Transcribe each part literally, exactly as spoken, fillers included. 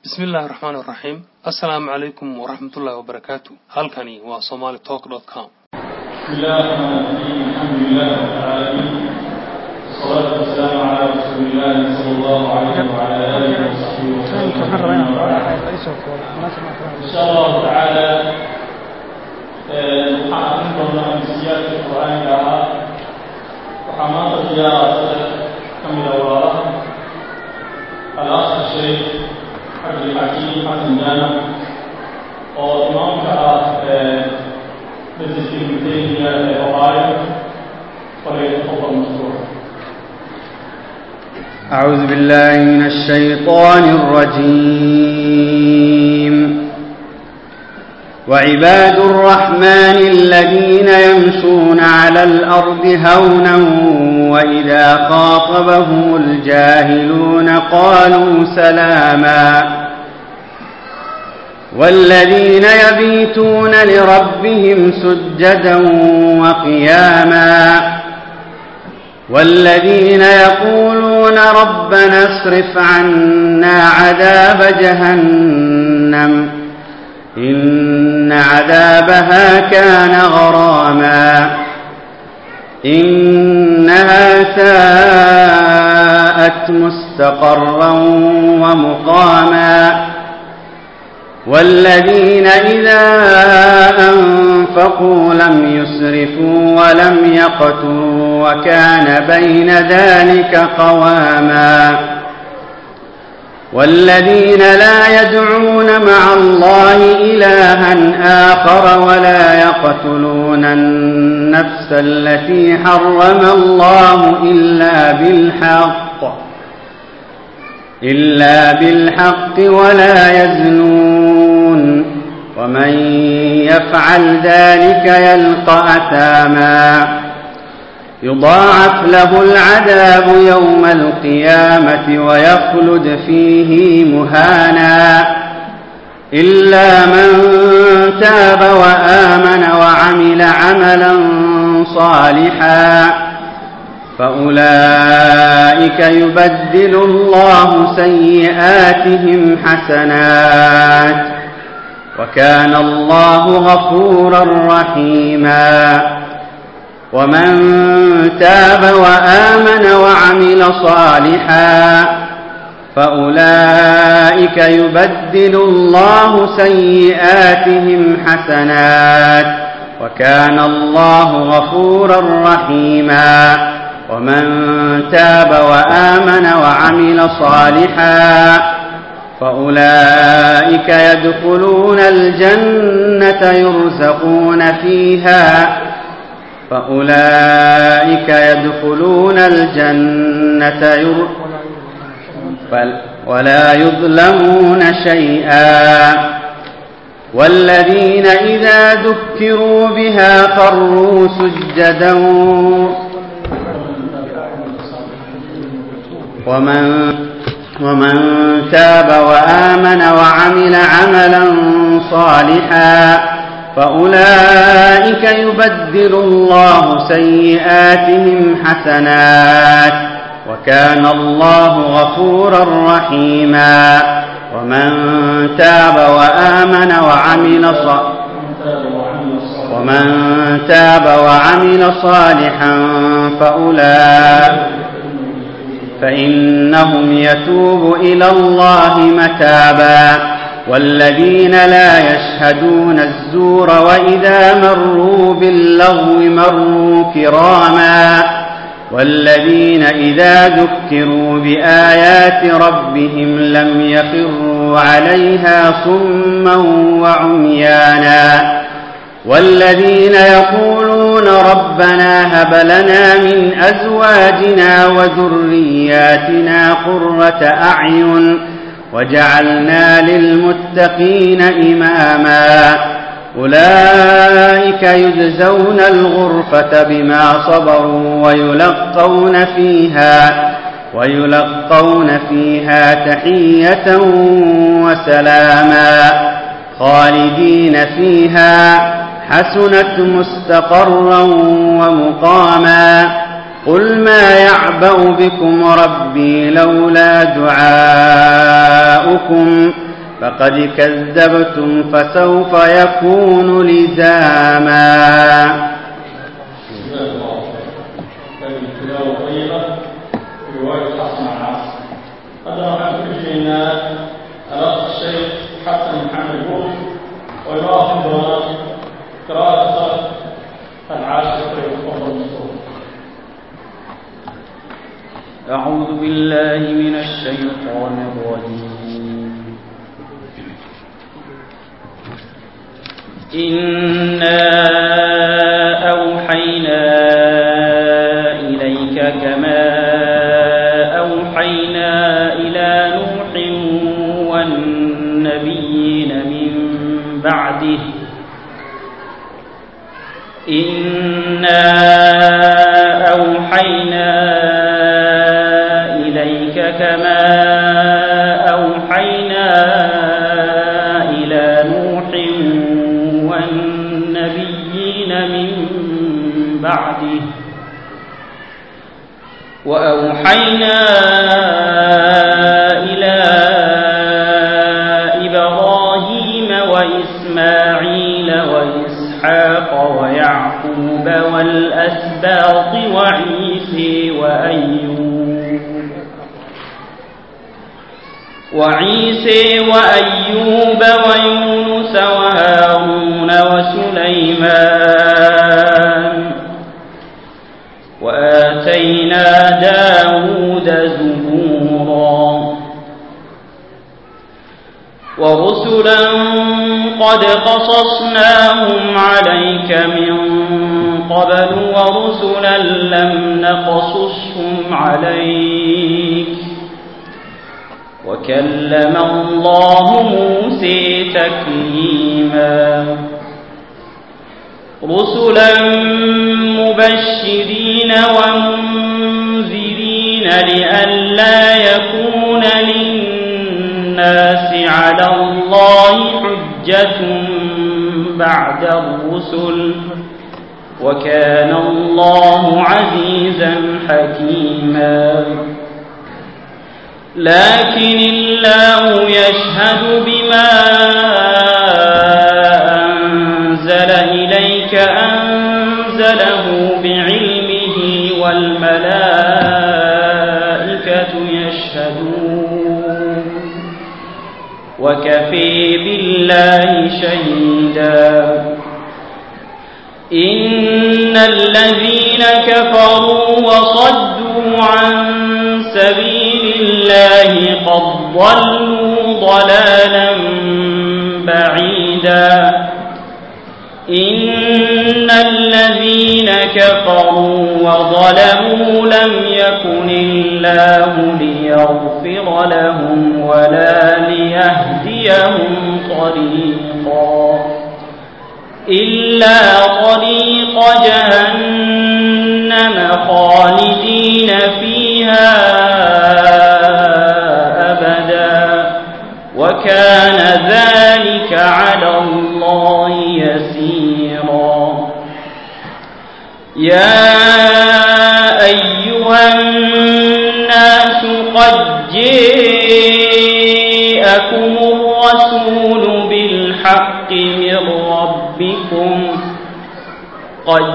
بسم الله الرحمن الرحيم. السلام عليكم ورحمة الله وبركاته. هالكني وصومالي توك دوت كوم. بسم الله الرحمن الرحيم. الحمد لله رب العالمين. الصلاة والسلام على رسول الله صلى الله عليه وعلى آله وصحبه وسلم. إن شاء الله تعالى نحن نقرأ من سياق القرآن لها وحماة الزيارة كم الأوراق الأخ الشيخ عبد الحكيم حسن جانا وإمام كأخ مجلس ابن تيمية الرقائق وليتفضل مشكورا. أعوذ بالله من الشيطان الرجيم. وعباد الرحمن الذين يمشون على الأرض هونا وإذا خاطبهم الجاهلون قالوا سلاما والذين يبيتون لربهم سجدا وقياما والذين يقولون ربنا اصرف عنا عذاب جهنم إن عذابها كان غراما إنها ساءت مستقرا ومقاما والذين إذا أنفقوا لم يسرفوا ولم يقتروا وكان بين ذلك قواما والذين لا يدعون مع الله إلها آخر ولا يقتلون النفس التي حرم الله إلا بالحق إلا بالحق ولا يزنون ومن يفعل ذلك يلقى أثاما يضاعف له العذاب يوم القيامة ويخلد فيه مهانا إلا من تاب وآمن وعمل عملا صالحا فأولئك يبدل الله سيئاتهم حسنات وكان الله غفورا رحيما ومن تاب وآمن وعمل صالحا فأولئك يبدل الله سيئاتهم حسنات وكان الله غفورا رحيما ومن تاب وآمن وعمل صالحا فأولئك يدخلون الجنة يرزقون فيها فأولئك يدخلون الجنة ير... ولا يظلمون شيئا والذين إذا ذكروا بها خروا سجدا ومن ومن تاب وآمن وعمل عملا صالحا فأولئك يبدل الله سيئاتهم حسنات وكان الله غفورا رحيما ومن تاب وآمن وعمل صالحا ومن تاب وعمل صالحا فأولئك فإنهم يتوب إلى الله متابا والذين لا يشهدون الزور وإذا مروا باللغو مروا كراما والذين إذا ذكروا بآيات ربهم لم يخروا عليها صما وعميانا والذين يقولون ربنا هب لنا من أزواجنا وذرياتنا قرة أعين وجعلنا للمتقين إماما أولئك يجزون الغرفة بما صبروا ويلقون فيها ويلقون فيها تحية وسلاما خالدين فيها حسنت مستقرا ومقاما قل ما يعبأ بكم ربي لولا دعاؤكم فقد كذبتم فسوف يكون لزاما. الشيخ حسن محمد بوش ويواصل قراءة العاشر أعوذ بالله من الشيطان الرجيم. إنا أوحينا إليك كما أوحينا إلى نوح والنبيين من بعده إنا أوحينا إليك كما أوحينا إلى نوح والنبيين من بعده وأوحينا إلى إبراهيم وإسماعيل وإسحاق ويعقوب والأسباط وعيسى وأيوب وعيسى وأيوب ويونس وهارون وسليمان وآتينا داود زبورا ورسلا قد قصصناهم عليك من قبل ورسلا لم نقصصهم عليك وكلم الله موسى تكليما رسلا مبشرين ومنذرين لئلا يكون للناس على الله حجة بعد الرسل وكان الله عزيزا حكيما لكن الله يشهد بما أنزل إليك أنزله بعلمه والملائكة يشهدون وكفي بالله شهيدا إن الذين كفروا وصدوا عن سبيل الله قد ضلوا ضلالا بعيدا إن الذين كفروا وظلموا لم يكن الله ليغفر لهم ولا ليهديهم طريقا إلا طريق جهنم خالدين فيها أبدا وكان ذلك على الله يسيرا يا أيها الناس قد جاءكم الرسول بالحق من ربكم قد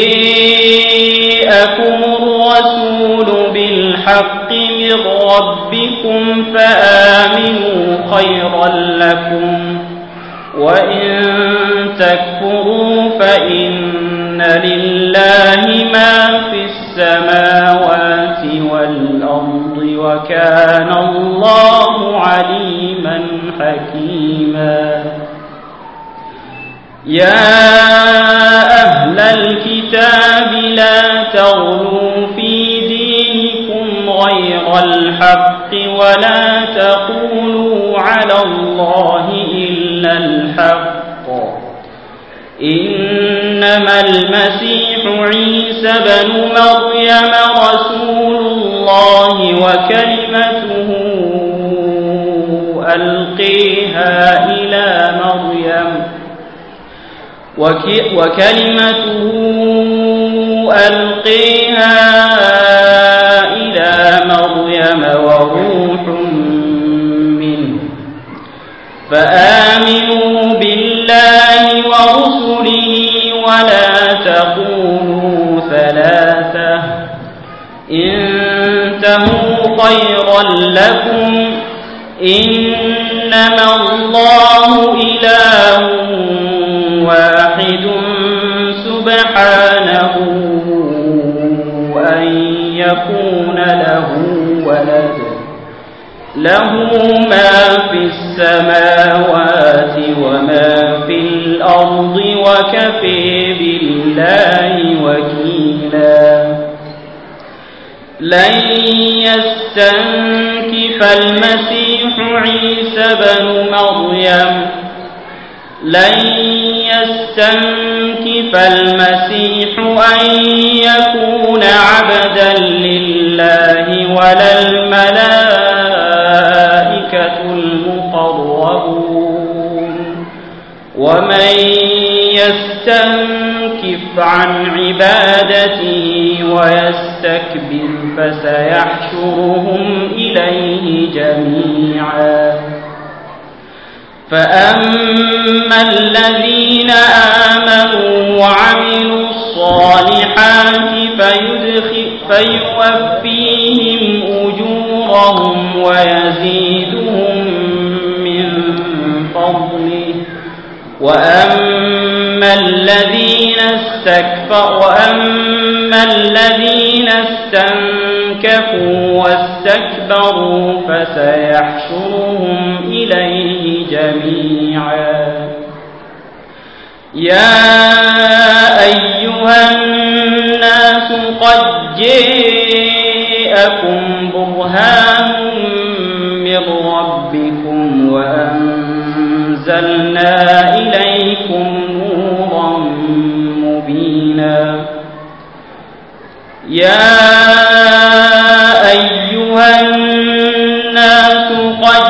جاءكم الرسول بالحق من ربكم فآمنوا خيرا لكم وإن تكفروا فإن لله ما في السماوات والأرض وكان الله عليما حكيما يا أهل الكتاب لا تغلوا في دينكم غير الحق ولا تقولوا على الله إلا الحق إنما المسيح عيسى بن مريم رسول الله وكلمته ألقيها إلى مريم وكلمته ألقيها إلى مريم وروح منه فآمنوا بالله ورسله ولا تقولوا ثلاثة انتهوا خيرا لكم إنما الله إله واحد سبحانه أن يكون له ولد له ما في السماوات وما في الأرض وكفى بالله وكيلا لن يستنكف المسيح عيسى بن مريم لن يستنكف المسيح أن يكون عبدا لله ولا الملائكة المقربون ومن يستنكف عن عبادته ويستكبر فسيحشرهم إليه جميعا فأما الذين آمنوا وعملوا الصالحات فيوفيهم أجورهم ويزيدهم من فضله وأما الذين استكبروا وأما الذين استنكفوا واستكبروا فسيحشرهم إليه جميعا يا أيها الناس قد جاءكم برهان من ربكم وأنزلنا إليكم نورا مبينا يا أيها الناس قد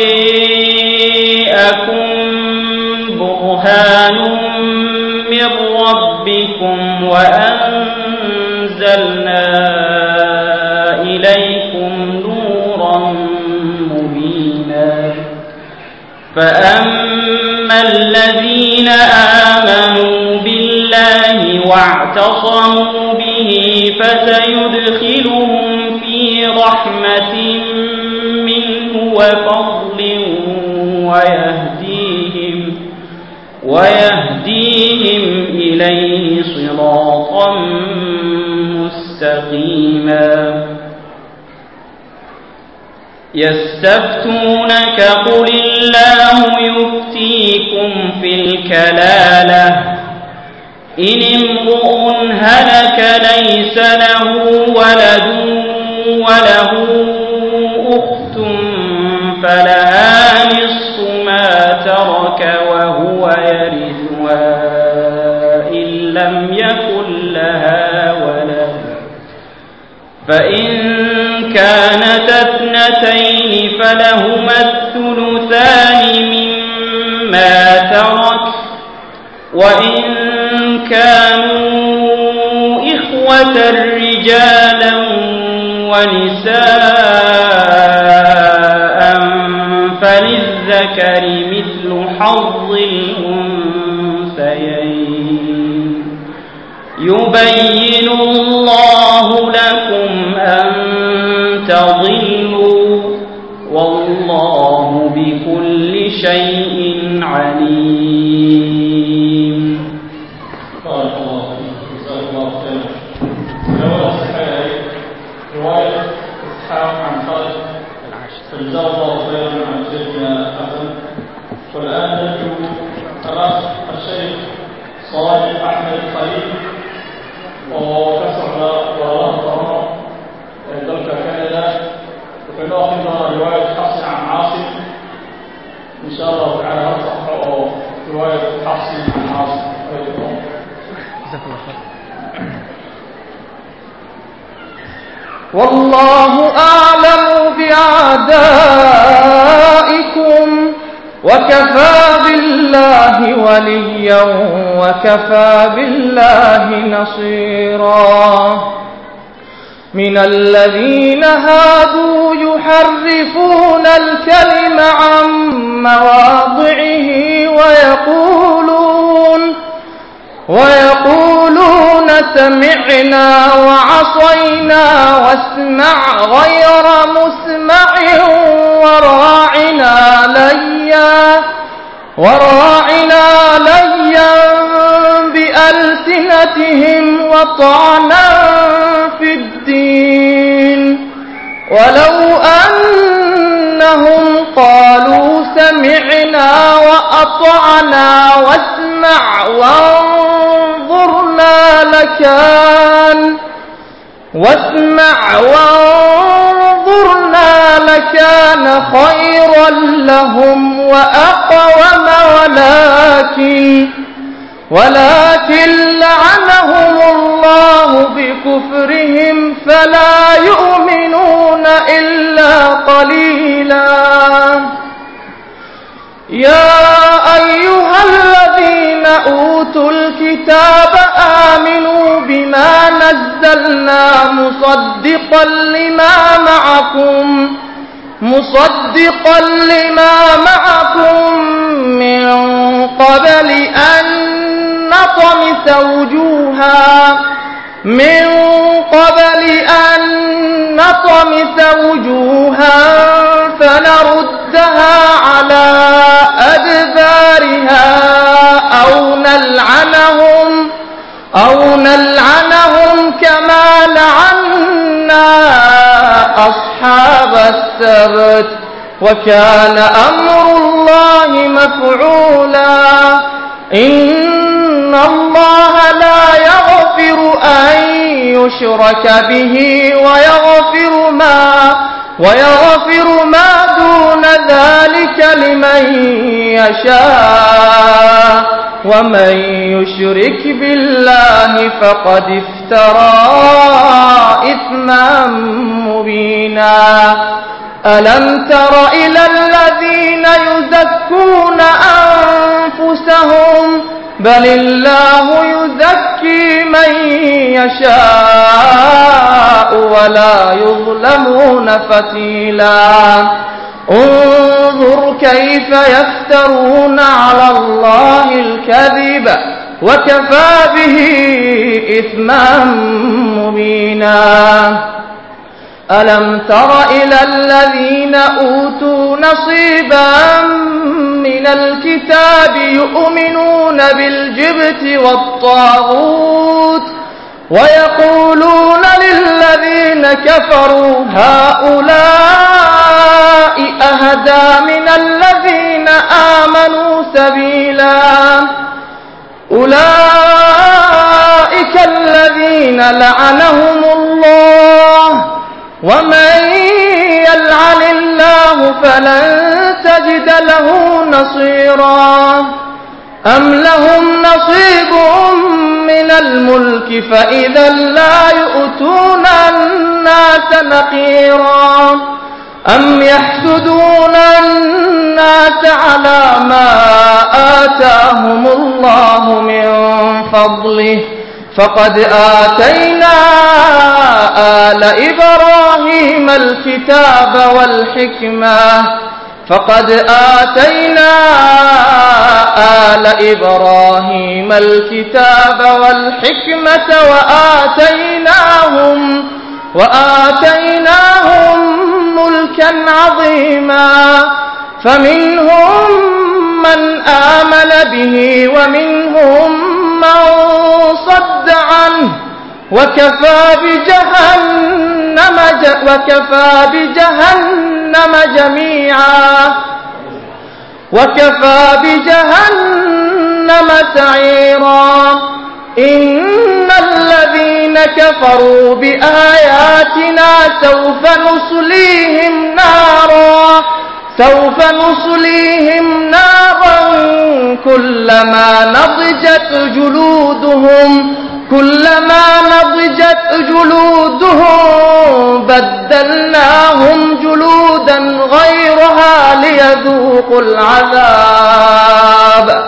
جاءكم برهان من ربكم وأنزلنا إليكم نورا مبينا فأما الذين آمنوا بالله واعتصموا به فسيدخلهم في رحمة منه وفضل ويهديهم ويهديهم إليه صراطا مستقيما يستفتونك قل الله يفتيكم في الكلالة إن امرؤ هلك ليس له ولد وله أخت فلها نصف ما ترك وهو يرثها إن لم يكن لها ولد فإن كانت اثنتين فلهما الثلثان مما ترك وإن كانوا إخوة رجالا ونساء فللذكر مثل حظ الأنثيين يبين الله لكم أن تضلوا والله بكل شيء عليم. بارك الله فيك جزاك الله خيرا. رواية صحيحة رواية إسحاق عن خالد فجزاه الله خيرا عن شيخنا حسن. والآن نرجو الأخ الشيخ صالح أحمد خليل وكسر والله طرنا دولة كندا وفي الأخير رواية حفص عن عاصم إن شاء الله تعالى نصح رواية حفص عن عاصم. والله أعلم بأعدائكم وكفى بالله وليا وكفى بالله نصيرا. من الذين هادوا يحرفون الكلم عن مواضعه ويقولون ويقولون سمعنا وعصينا واسمع غير مسمع وراعنا ليا وراعنا ليا بألسنتهم وطعنا في الدين ولو أنهم قالوا سمعنا وأطعنا واسمع وانظرنا لكان واسمع وانظرنا لكان خيرا لهم وأقوم ولكن ولكن لعنهم الله بكفرهم فلا يؤمنون إلا قليلا. يا أيها الذين أوتوا الكتاب آمنوا بما نزلنا مصدقا لما معكم مصدقا لما معكم من قبل أن نطمس وجوها من قبل أن نطمس وجوها فنردها على أدبارها أو نلعنهم أو نلعنهم كما لعنا أصحاب السبت وكان أمر الله مفعولا. إن الله لا يغفر أن يشرك به ويغفر ما ويغفر ما دون ذلك لمن يشاء ومن يشرك بالله فقد افترى إثما مبينا. ألم تر إلى الذين يزكون أنفسهم بل الله يزكي من يشاء ولا يظلمون فتيلا. انظر كيف يفترون على الله الكذب وكفى به إثما مبينا. ألم تر إلى الذين أوتوا نصيبا من الكتاب يؤمنون بالجبت والطاغوت ويقولون للذين كفروا هؤلاء أهدى من الذين آمنوا سبيلا. أولئك الذين لعنهم الله ومن يلعن الله فلن تجد له نصيرا. أم لهم نصيب من الملك فإذا لا يؤتون الناس نقيرا. أم يحسدون الناس على ما آتاهم الله من فضله فقد آتينا آل إبراهيم الكتاب والحكمة فقد آتينا آل إبراهيم الكتاب والحكمة وآتيناهم وآتيناهم ملكا عظيما. فمنهم من آمن به ومنهم من صد عنه وكفى بجهنم وكفى بجهنم جميعا وكفى بجهنم سعيرا. إن الذين كفروا بآياتنا سوف نصليهم نارا سوف نصليهم نارا كلما نضجت جلودهم كلما نضجت جلودهم بدلناهم جلودا غيرها ليذوقوا العذاب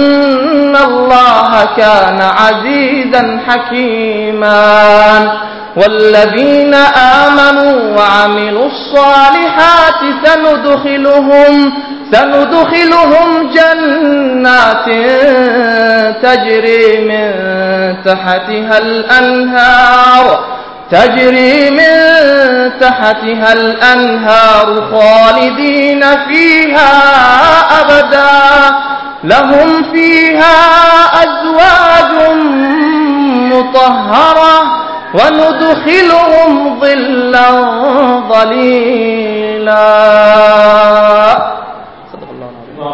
إن الله كان عزيزا حكيما. والذين آمنوا وعملوا الصالحات سندخلهم سندخلهم جنات تجري من تحتها الأنهار تجري من تحتها الأنهار خالدين فيها أبدا لهم فيها أزواج مطهرة وندخلهم ظلا ظليلا. صدق الله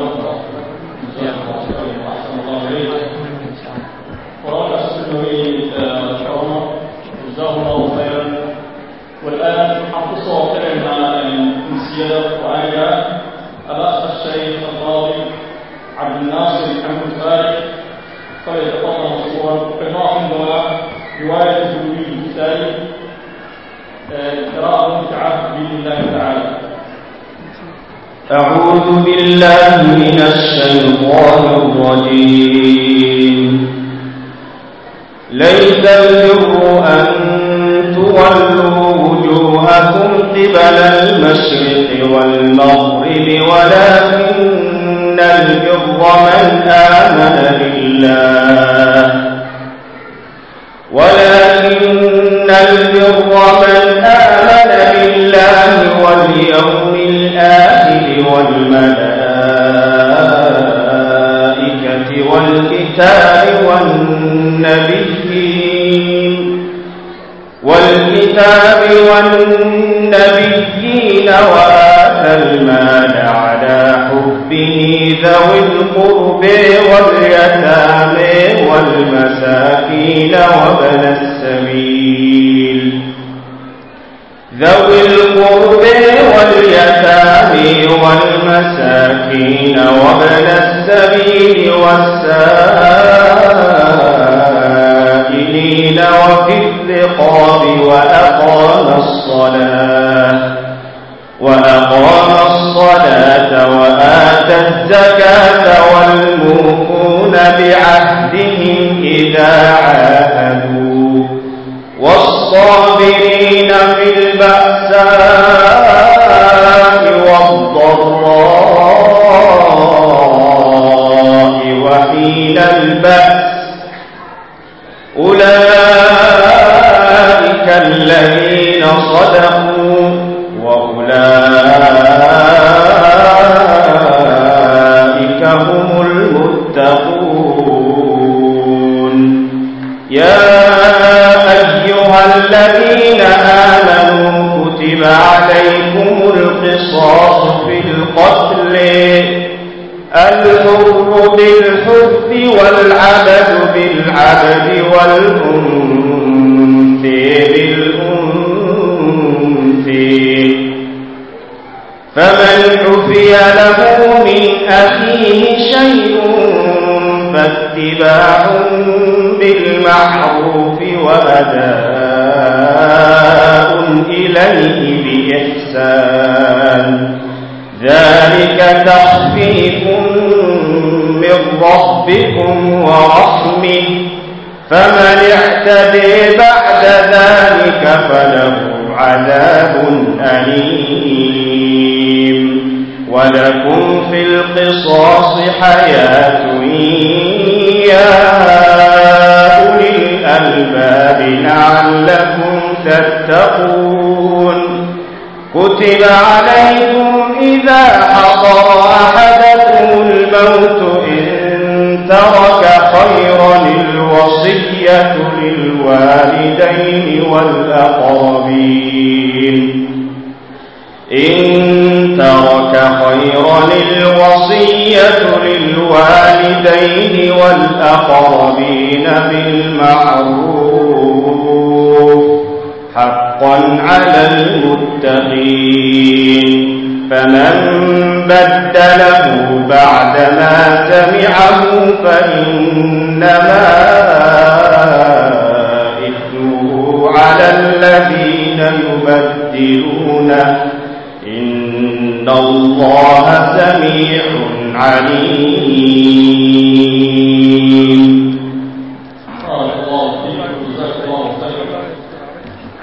العظيم. والآن حنقص وقتنا من سياق وآيات الأخ الشيخ القاضي عبد الناصر محمد فارق فليتفضل مشكورا. قراءة دعاء رواية الجليل الكتابي قراءة ممتعة بإذن الله تعالى. أعوذ بالله من الشيطان الرجيم. ليس البر أن تولوا وجوهكم قبل المشرق والمغرب ولكن البر من آمن بالله ولكن البر من آمن بالله واليوم الآخر والملائكة والكتاب والنبيين والكتاب والنبيين وآتى المال على حبه ذوي القرب واليتامى والمساكين وابن السبيل ذوي القرب واليتامى والمساكين وابن السبيل والسائلين وفي الرقاب وأقام الصلاة وأقام الصلاة وآتى الزكاة والموفون بعهدهم إذا عاهدوا والصابرين في البأساء والضراء وحين البأس أولئك الذين صدقوا وأولئك هم المتقون. يا أيها الذين آمنوا كتب عليكم القصاص في القتل الحر بالحر والعبد بالعبد والأنثى بالأنثى فمن عفي له من أخيه شيء فاتباع بالمعروف وأداء إليه بإحسان ذلك تخفيف من ربكم ورحمة فمن اعتدي بعد ذلك فله عذاب أليم. ولكم في القصاص حياة يا أولي الألباب لعلكم تتقون. كتب عليكم إذا حضر أحدكم الموت إن ترك خيرا الوصية للوالدين والأقربين إن ترك خيرا الوصية للوالدين والأقربين بالمعروف حقا على المتقين. فمن بدله بعدما سمعه فإنما إثمه على الذين يبدلونه إن الله سميع عليم.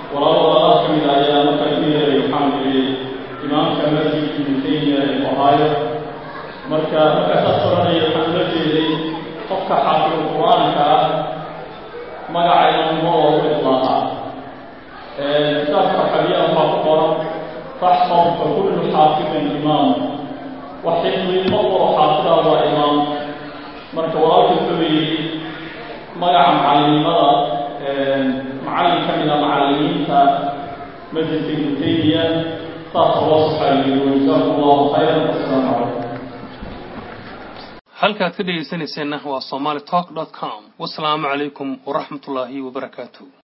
ولو الله من الأيام كثيرة يحمل إمام كمسجد ابن تيمية الأوهايو مركا مركا تصرني حملتي لي قفك حافظ القرآن كا مقع الموضوع إطلاقا كتاب حبيئة فقط فاحفظ فكل حافظ إمام وحفظ فقر حافظة وإمام مركا وراك الكبير مقع معلمة معلم كمنا معلمين فمسجد ابن تيمية فأتواصل عليه وجزاكم الله خيرا والسلام عليكم. halkaad ka dhegeysaneyseen waa somali talk dot com. wassalaamu calaykum waraxmatullaahi wabarakaatuh.